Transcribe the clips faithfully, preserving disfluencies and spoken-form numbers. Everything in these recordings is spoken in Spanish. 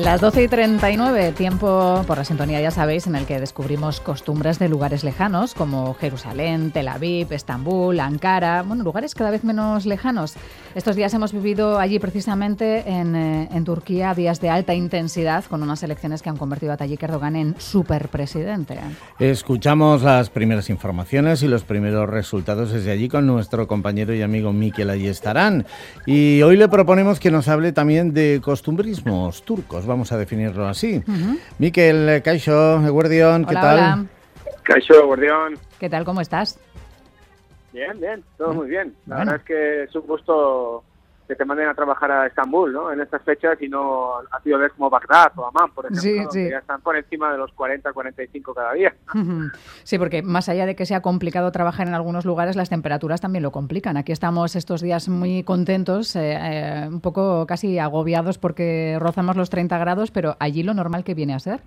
Las doce y treinta y nueve, tiempo por la sintonía, ya sabéis, en el que descubrimos costumbres de lugares lejanos como Jerusalén, Tel Aviv, Estambul, Ankara, bueno, lugares cada vez menos lejanos. Estos días hemos vivido allí precisamente en, eh, en Turquía días de alta intensidad con unas elecciones que han convertido a Tayyip Erdogan en superpresidente. Escuchamos las primeras informaciones y los primeros resultados desde allí con nuestro compañero y amigo Mikel Ayestarán. Y hoy le proponemos que nos hable también de costumbrismos turcos. Vamos a definirlo así. Uh-huh. Mikel, Kaixo, Eguerdión, ¿qué hola, tal? Hola. Kaixo, Eguerdión. ¿Qué tal? ¿Cómo estás? Bien, bien, todo muy bien. La bueno. verdad es que es un gusto que te manden a trabajar a Estambul, ¿no? En estas fechas y no a ciudades como Bagdad o Amán, por ejemplo, sí, donde sí. ya están por encima de los cuarenta, cuarenta y cinco cada día. Uh-huh. Sí, porque más allá de que sea complicado trabajar en algunos lugares, las temperaturas también lo complican. Aquí estamos estos días muy contentos, eh, eh, un poco casi agobiados porque rozamos los treinta grados, pero allí lo normal que viene a ser.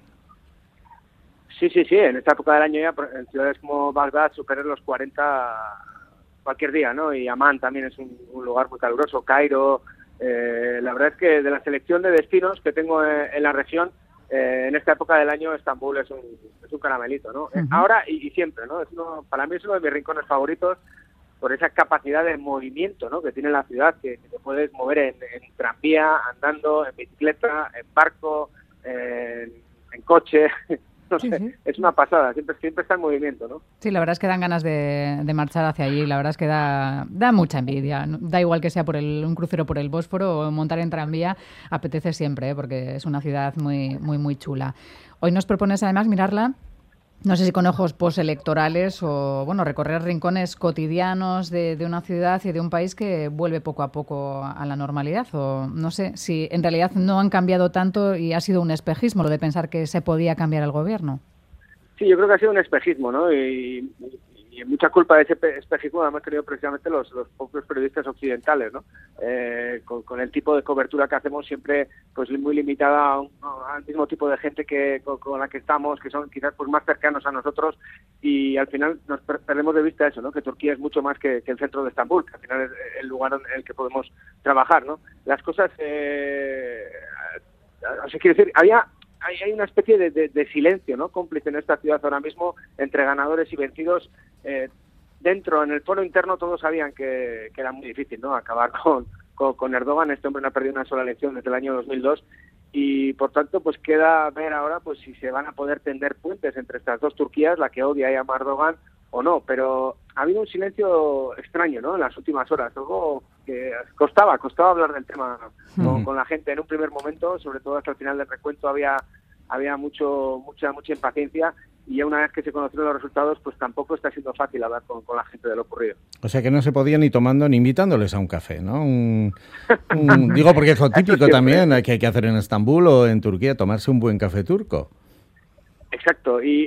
Sí, sí, sí. En esta época del año ya en ciudades como Bagdad superan los cuarenta cualquier día, ¿no? Y Amán también es un, un lugar muy caluroso, Cairo. Eh, la verdad es que de la selección de destinos que tengo en, en la región, eh, en esta época del año Estambul es un, es un caramelito, ¿no? Uh-huh. Ahora y, y siempre, ¿no? Es uno, para mí es uno de mis rincones favoritos por esa capacidad de movimiento, ¿no? Que tiene la ciudad, que, que te puedes mover en, en tranvía, andando, en bicicleta, en barco, en, en coche. No sé, sí, sí. Es una pasada, siempre, siempre está en movimiento, ¿no? Sí, la verdad es que dan ganas de, de marchar hacia allí, la verdad es que da, da mucha envidia. Da igual que sea por el, un crucero por el Bósforo o montar en tranvía, apetece siempre, ¿eh? Porque es una ciudad muy, muy, muy chula. Hoy nos propones además mirarla, no sé si con ojos postelectorales o, bueno, recorrer rincones cotidianos de, de una ciudad y de un país que vuelve poco a poco a la normalidad, o no sé si en realidad no han cambiado tanto y ha sido un espejismo lo de pensar que se podía cambiar el gobierno. Sí, yo creo que ha sido un espejismo, ¿no? Y, y, y mucha culpa de ese espejismo la hemos tenido precisamente los, los propios periodistas occidentales, ¿no? Eh, con, con el tipo de cobertura que hacemos siempre pues muy limitada a un, a, al mismo tipo de gente que con, con la que estamos, que son quizás pues más cercanos a nosotros, y al final nos per- perdemos de vista eso, ¿no? Que Turquía es mucho más que, que el centro de Estambul, que al final es el lugar en el que podemos trabajar, ¿no? Las cosas, eh, o sea, quiero decir, había Hay, hay una especie de, de, de silencio, ¿no? Cómplice en esta ciudad ahora mismo entre ganadores y vencidos. Eh, dentro, en el foro interno, todos sabían que, que era muy difícil, ¿no? Acabar con, con, con Erdogan. Este hombre no ha perdido una sola elección desde el año dos mil dos y, por tanto, pues queda ver ahora pues si se van a poder tender puentes entre estas dos Turquías, la que odia y ama a Erdogan o no. Pero ha habido un silencio extraño, ¿no? En las últimas horas, algo que costaba, costaba hablar del tema con, con la gente en un primer momento, sobre todo hasta el final del recuento había había mucho mucha mucha impaciencia, y ya una vez que se conocieron los resultados, pues tampoco está siendo fácil hablar con, con la gente de lo ocurrido. O sea que no se podía ni tomando ni invitándoles a un café, ¿no? Un, un, digo, porque es lo típico también que hay que hacer en Estambul o en Turquía, tomarse un buen café turco. Exacto, y,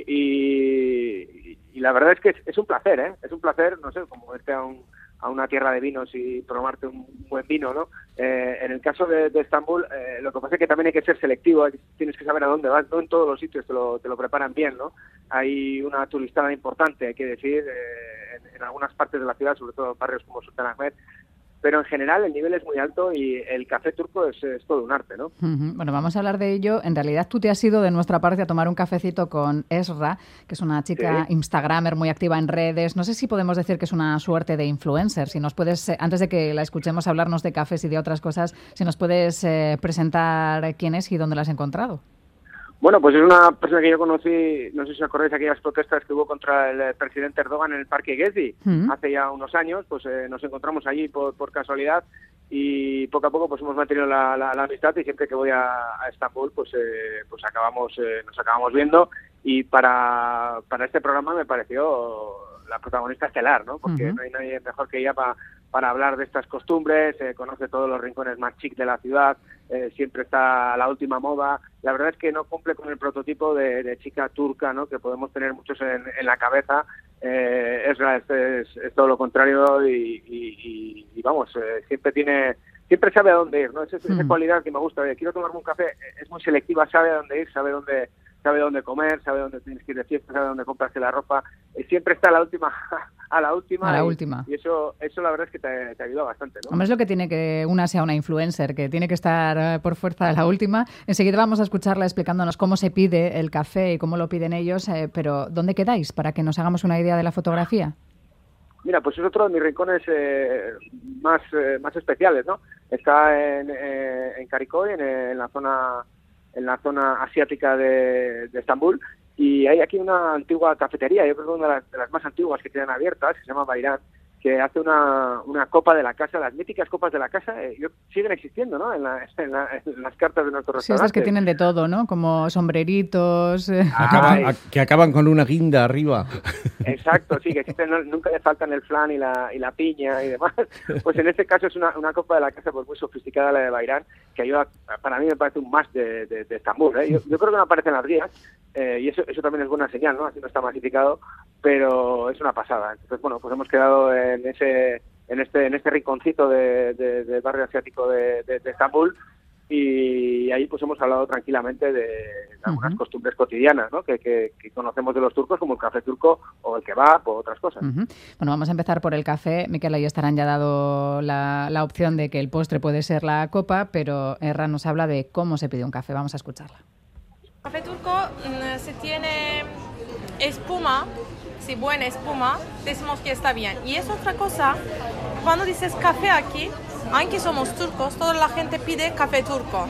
y, y la verdad es que es, es un placer, ¿eh? Es un placer, no sé, como irte a, un, a una tierra de vinos y tomarte un buen vino, ¿no? Eh, en el caso de, de Estambul, eh, lo que pasa es que también hay que ser selectivo, tienes que saber a dónde vas, no en todos los sitios te lo, te lo preparan bien, ¿no? Hay una turistada importante, hay que decir, eh, en, en algunas partes de la ciudad, sobre todo en barrios como Sultan Ahmed, pero en general el nivel es muy alto y el café turco es, es todo un arte, ¿no? Uh-huh. Bueno, vamos a hablar de ello. En realidad tú te has ido de nuestra parte a tomar un cafecito con Esra, que es una chica, ¿sí?, instagramer muy activa en redes. No sé si podemos decir que es una suerte de influencer. Si nos puedes, antes de que la escuchemos hablarnos de cafés y de otras cosas, si nos puedes eh, presentar quién es y dónde la has encontrado. Bueno, pues es una persona que yo conocí, no sé si os acordáis, aquellas protestas que hubo contra el presidente Erdogan en el Parque Gezi, mm. hace ya unos años, pues eh, nos encontramos allí por, por casualidad y poco a poco pues hemos mantenido la, la, la amistad, y siempre que voy a, a Estambul pues eh, pues acabamos eh, nos acabamos viendo, y para, para este programa me pareció la protagonista estelar, ¿no? Porque uh-huh. no hay nadie mejor que ella para para hablar de estas costumbres, eh, conoce todos los rincones más chic de la ciudad, eh, siempre está a la última moda. La verdad es que no cumple con el prototipo de, de chica turca, ¿no?, que podemos tener muchos en, en la cabeza. Eh, es, es, es todo lo contrario y, y, y, y vamos, eh, siempre tiene, siempre sabe a dónde ir, ¿no? Es esa, esa cualidad que me gusta. De, quiero tomarme un café, es muy selectiva, sabe a dónde ir, sabe dónde sabe dónde comer, sabe dónde tienes que ir de fiesta, sabe dónde comprarse la ropa, eh, siempre está a la última a la última. A la y, última. Y eso, eso la verdad es que te, te ayuda bastante, ¿no? Hombre, es lo que tiene que una sea una influencer, que tiene que estar por fuerza a la última. Enseguida vamos a escucharla explicándonos cómo se pide el café y cómo lo piden ellos, eh, pero ¿dónde quedáis para que nos hagamos una idea de la fotografía? Mira, pues es otro de mis rincones eh, más eh, más especiales, ¿no? Está en, eh, en Kariköy, en, en la zona en la zona asiática de, de Estambul, y hay aquí una antigua cafetería, yo creo que una de las, de las más antiguas que tienen abiertas, que se llama Bayram, que hace una, una copa de la casa, las míticas copas de la casa, eh, siguen existiendo, ¿no? En, la, en, la, en las cartas de nuestros Sí, restaurantes. estas que tienen de todo, ¿no? Como sombreritos. Eh. Acaba, a, que acaban con una guinda arriba. Exacto, sí, que existen, no, nunca le faltan el flan y la, y la piña y demás. Pues en este caso es una, una copa de la casa pues muy sofisticada, la de Bayram, que ayuda, para mí me parece un más de, de, de Estambul, ¿eh? Yo, yo creo que no aparece en las guías, eh, y eso, eso también es buena señal, ¿no? Así no está masificado, pero es una pasada. Entonces, bueno, pues hemos quedado en ese en este en este rinconcito de, de, del barrio asiático de, de, de Estambul, y ahí pues hemos hablado tranquilamente de algunas uh-huh. costumbres cotidianas, ¿no? que, que, que conocemos de los turcos, como el café turco o el kebab o otras cosas. Uh-huh. Bueno, vamos a empezar por el café. Mikel, ahí estarán ya dado la, la opción de que el postre puede ser la copa, pero Erra nos habla de cómo se pide un café. Vamos a escucharla. El café turco mmm, se tiene espuma, si buena espuma, decimos que está bien. Y es otra cosa, cuando dices café aquí, aunque somos turcos, toda la gente pide café turco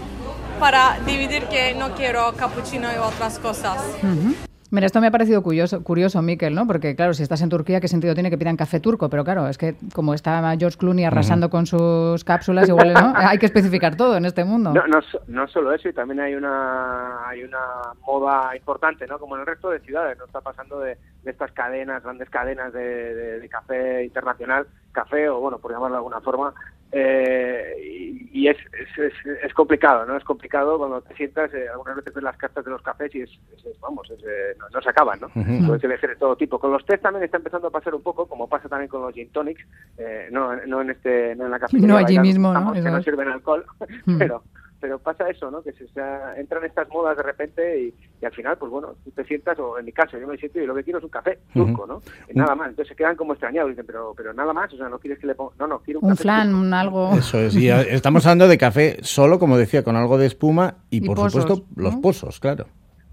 para dividir que no quiero cappuccino y otras cosas. Uh-huh. Mira, esto me ha parecido curioso, curioso, Mikel, ¿no? Porque, claro, si estás en Turquía, ¿qué sentido tiene que pidan café turco? Pero, claro, es que como está George Clooney arrasando uh-huh. con sus cápsulas, igual, ¿no? Hay que especificar todo en este mundo. No, no, no solo eso, y también hay una hay una moda importante, ¿no? Como en el resto de ciudades, ¿no? Está pasando de, de estas cadenas, grandes cadenas de, de, de café internacional, café, o bueno, por llamarlo de alguna forma, eh, y, y es, es, es, es complicado, ¿no? Es complicado cuando te sientas, eh, algunas veces ves las cartas de los cafés y es, es, es vamos, es, eh, no, no se acaban, ¿no? Uh-huh. Puedes elegir de todo tipo. Con los tés también está empezando a pasar un poco, como pasa también con los gin tonics, eh, no, no en este, no en la cafetería. No allí mismo, ¿no? Que no sirven alcohol, uh-huh. pero pero pasa eso, ¿no? Que se, se entran estas modas de repente y, y al final, pues bueno, tú te sientas, o en mi caso, yo me siento y lo que quiero es un café turco, uh-huh. ¿no? Y nada más. Entonces se quedan como extrañados, dicen, pero pero nada más, o sea, no quieres que le ponga, no, no, quiero un, un café flan, turco. Un algo. Eso es, y estamos hablando de café solo, como decía, con algo de espuma y, y por pozos, supuesto, ¿no? Los pozos, claro.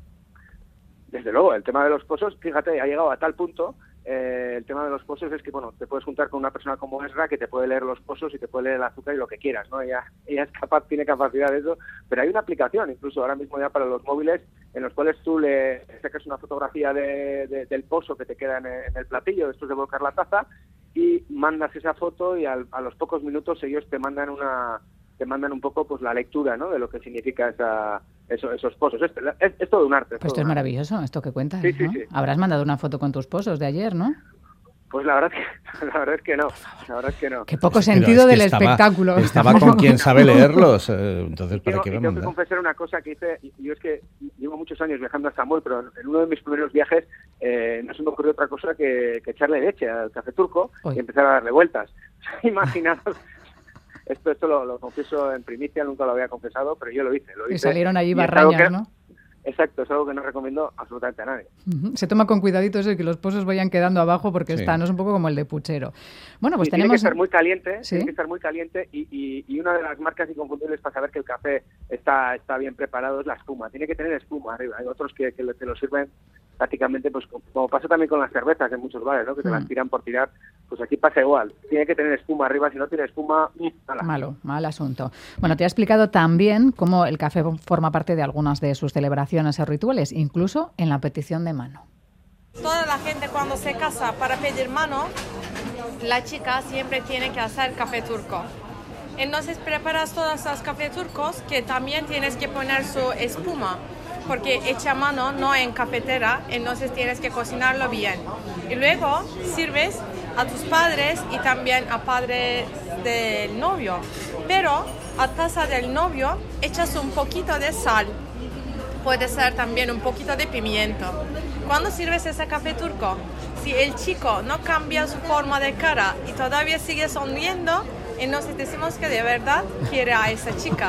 Desde luego, el tema de los pozos, fíjate, ha llegado a tal punto. Eh, el tema de los pozos es que, bueno, te puedes juntar con una persona como Esra que te puede leer los pozos y te puede leer el azúcar y lo que quieras, ¿no? Ella, ella es capaz, tiene capacidad de eso, pero hay una aplicación, incluso ahora mismo ya para los móviles, en los cuales tú le sacas una fotografía de, de, del pozo que te queda en el, en el platillo después de volcar la taza y mandas esa foto y al, a los pocos minutos ellos te mandan una te mandan un poco pues la lectura, ¿no? De lo que significa esa Eso, esos pozos. Es, es, es todo un arte. Pues esto es maravilloso, esto que cuentas, sí, sí, ¿no? Sí. Habrás mandado una foto con tus pozos de ayer, ¿no? Pues la verdad es que, la verdad es que no. La verdad es que no. Qué poco sentido es que del estaba, espectáculo. Estaba con quien sabe leerlos. Eh, entonces, ¿para tengo, qué y va a tengo mandar? que confesar una cosa que hice. Yo es que llevo muchos años viajando a Estambul, pero en uno de mis primeros viajes eh, no se me ocurrió otra cosa que, que echarle leche al café turco Oy. y empezar a darle vueltas. Imaginaos. Esto esto lo, lo confieso en primicia, nunca lo había confesado, pero yo lo hice. Lo hice y salieron allí barrañas, que, ¿no? Exacto, es algo que no recomiendo absolutamente a nadie. Uh-huh. Se toma con cuidadito eso de que los pozos vayan quedando abajo porque sí. Está, no es un poco como el de puchero. Bueno, pues y tenemos... Tiene que estar muy caliente, ¿Sí? tiene que estar muy caliente y, y, y una de las marcas inconfundibles para saber que el café está, está bien preparado es la espuma. Tiene que tener espuma arriba. Hay otros que, que te lo sirven prácticamente, pues como pasa también con las cervezas en muchos bares, ¿no? Que te mm. las tiran por tirar. Pues aquí pasa igual. Tiene que tener espuma arriba. Si no tiene espuma, mala. Malo, mal asunto. Bueno, te ha explicado también cómo el café forma parte de algunas de sus celebraciones o rituales, incluso en la petición de mano. Toda la gente cuando se casa para pedir mano, la chica siempre tiene que hacer café turco. Entonces preparas todos los cafés turcos que también tienes que poner su espuma, porque hecha a mano, no en cafetera, entonces tienes que cocinarlo bien. Y luego sirves a tus padres y también a padres del novio. Pero a taza del novio echas un poquito de sal. Puede ser también un poquito de pimiento. Cuando sirves ese café turco, si el chico no cambia su forma de cara y todavía sigue sonriendo, entonces decimos que de verdad quiere a esa chica.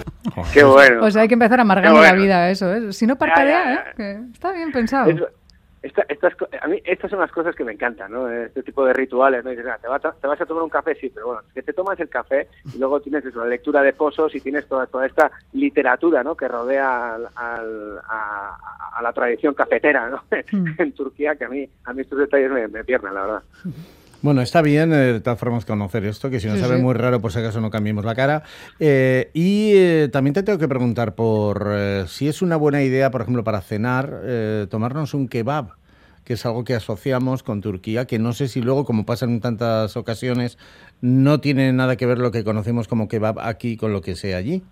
Qué bueno. O sea, hay que empezar a amargarle bueno. la vida a eso, ¿eh? Si no parpadea, ¿eh? Que está bien pensado. Es, esta, estas, a mí estas son las cosas que me encantan, ¿no? Este tipo de rituales, ¿no? Y dices, ah, te, va, te vas a tomar un café, sí, pero bueno, es que te tomas el café y luego tienes eso, la lectura de pozos y tienes toda, toda esta literatura, ¿no? Que rodea al, al, a, a la tradición cafetera, ¿no? Mm. En Turquía, que a mí, a mí estos detalles me, me pierden, la verdad. Bueno, está bien, eh, de todas formas, conocer esto, que si nos sí, sabe sí. muy raro, por si acaso no cambiemos la cara. Eh, y eh, también te tengo que preguntar por eh, si es una buena idea, por ejemplo, para cenar, eh, tomarnos un kebab, que es algo que asociamos con Turquía, que no sé si luego, como pasa en tantas ocasiones, no tiene nada que ver lo que conocemos como kebab aquí con lo que sea allí.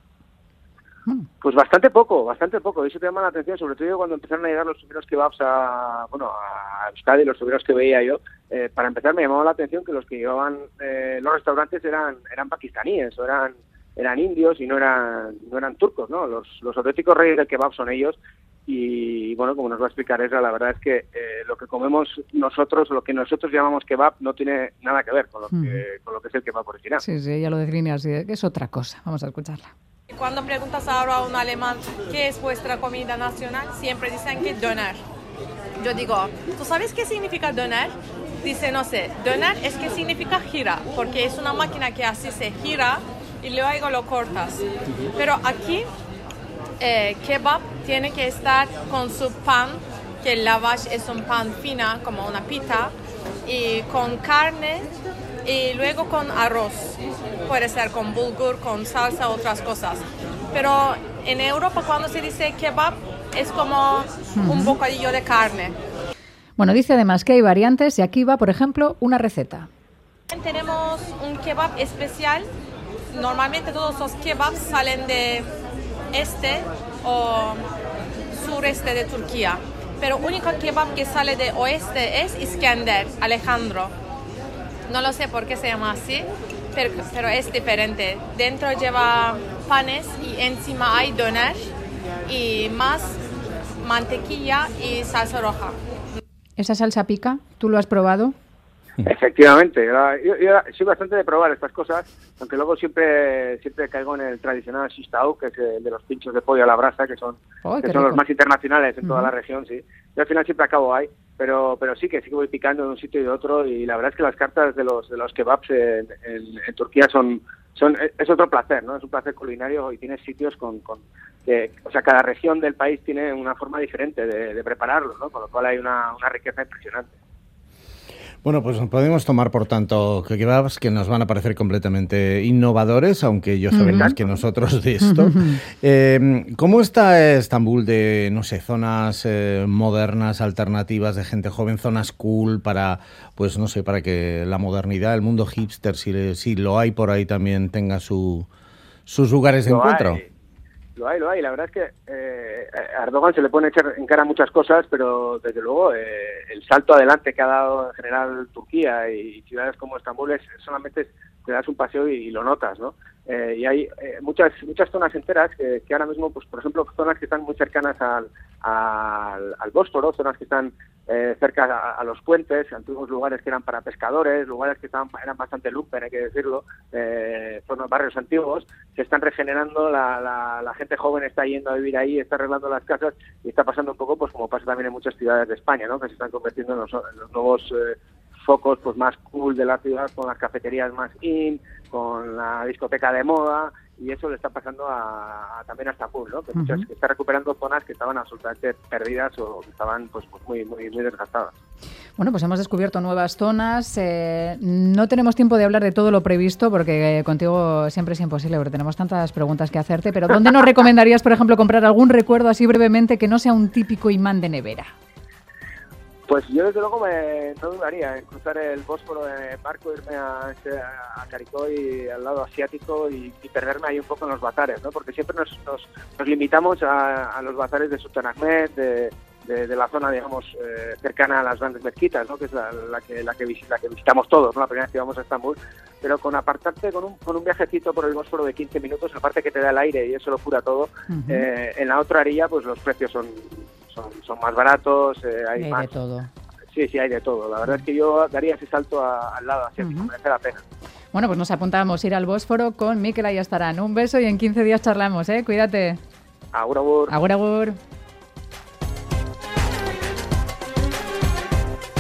Pues bastante poco, bastante poco. Eso te llama la atención, sobre todo cuando empezaron a llegar los primeros kebabs a, bueno, a Euskadi, los primeros que veía yo. Eh, para empezar, me llamaba la atención que los que llevaban eh, los restaurantes eran eran pakistaníes, o eran eran indios y no eran no eran turcos, ¿no? Los, los auténticos reyes del kebab son ellos. Y bueno, como nos va a explicar Esra, la verdad es que eh, lo que comemos nosotros, lo que nosotros llamamos kebab, no tiene nada que ver con lo que, mm. con lo que es el kebab original. Sí, sí, ya lo define así, es otra cosa. Vamos a escucharla. Cuando preguntas ahora a un alemán qué es vuestra comida nacional, siempre dicen que döner. Yo digo, ¿tú sabes qué significa döner? Dice, no sé, döner es que significa gira, porque es una máquina que así se gira y luego lo cortas. Pero aquí, eh, kebab tiene que estar con su pan, que el lavash es un pan fina, como una pita, y con carne y luego con arroz. Puede ser con bulgur, con salsa, otras cosas. Pero en Europa cuando se dice kebab es como uh-huh. un bocadillo de carne. Bueno, dice además que hay variantes y aquí va, por ejemplo, una receta. Tenemos un kebab especial. Normalmente todos los kebabs salen de este o sureste de Turquía. Pero el único kebab que sale de oeste es Iskender, Alejandro. No lo sé por qué se llama así, pero, pero es diferente. Dentro lleva panes y encima hay döner y más mantequilla y salsa roja. ¿Esa salsa pica? ¿Tú lo has probado? Efectivamente, yo, yo soy bastante de probar estas cosas, aunque luego siempre siempre caigo en el tradicional shistau, que es el de los pinchos de pollo a la brasa, que son, oh, que son los más internacionales en uh-huh. toda la región, sí. Yo al final siempre acabo ahí, pero pero sí que sí que voy picando de un sitio y de otro, y la verdad es que las cartas de los de los kebabs en, en, en Turquía son son es otro placer, ¿no? Es un placer culinario y tienes sitios con, con que, o sea, cada región del país tiene una forma diferente de, de prepararlo, ¿no? Con lo cual hay una, una riqueza impresionante. Bueno, pues podemos tomar, por tanto, kebabs que nos van a parecer completamente innovadores, aunque ellos saben más que nosotros de esto. Eh, ¿Cómo está Estambul de, no sé, zonas eh, modernas, alternativas, de gente joven, zonas cool para, pues no sé, para que la modernidad, el mundo hipster, si, si lo hay por ahí, también tenga su, sus lugares de lo encuentro? Hay. Lo hay, lo hay. La verdad es que eh, a Erdogan se le pueden echar en cara muchas cosas, pero desde luego eh, el salto adelante que ha dado en general Turquía y ciudades como Estambul es solamente te das un paseo y, y lo notas, ¿no? Eh, y hay eh, muchas muchas zonas enteras que, que ahora mismo, pues por ejemplo, zonas que están muy cercanas al, al, al Bósforo, zonas que están eh, cerca a, a los puentes, antiguos lugares que eran para pescadores, lugares que estaban, eran bastante lumpen, hay que decirlo, eh, zonas, barrios antiguos, se están regenerando, la, la, la gente joven está yendo a vivir ahí, está arreglando las casas y está pasando un poco pues como pasa también en muchas ciudades de España, ¿no? Que se están convirtiendo en los, en los nuevos eh, focos pues más cool de la ciudad, con las cafeterías más in, con la discoteca de moda, y eso le está pasando a, a también a Estambul, ¿no? Que, muchas, uh-huh. que está recuperando zonas que estaban absolutamente perdidas o que estaban pues, pues muy, muy, muy desgastadas. Bueno, pues hemos descubierto nuevas zonas. Eh, no tenemos tiempo de hablar de todo lo previsto porque eh, contigo siempre es imposible porque tenemos tantas preguntas que hacerte, pero ¿dónde nos recomendarías, por ejemplo, comprar algún recuerdo así brevemente que no sea un típico imán de nevera? Pues yo desde luego me, no dudaría en cruzar el Bósforo en barco, irme a, a Karaköy, al lado asiático, y, y perderme ahí un poco en los bazares, ¿no? Porque siempre nos, nos, nos limitamos a, a los bazares de Sultanahmet, de, de, de la zona, digamos, eh, cercana a las grandes mezquitas, ¿no? Que es la, la, que, la, que, la que visitamos todos, ¿no? La primera vez que vamos a Estambul. Pero con apartarte con un, con un viajecito por el Bósforo de quince minutos, aparte que te da el aire y eso lo cura todo, uh-huh. eh, en la otra orilla pues los precios son... Son, son más baratos, eh, hay, hay más... de todo. Sí, sí, hay de todo. La verdad es que yo daría ese salto a, al lado asiático, uh-huh. merece la pena. Bueno, pues nos apuntamos a ir al Bósforo con Mikel Ayestarán. Un beso y en quince días charlamos, ¿eh? Cuídate. Agur, agur. Agur, agur.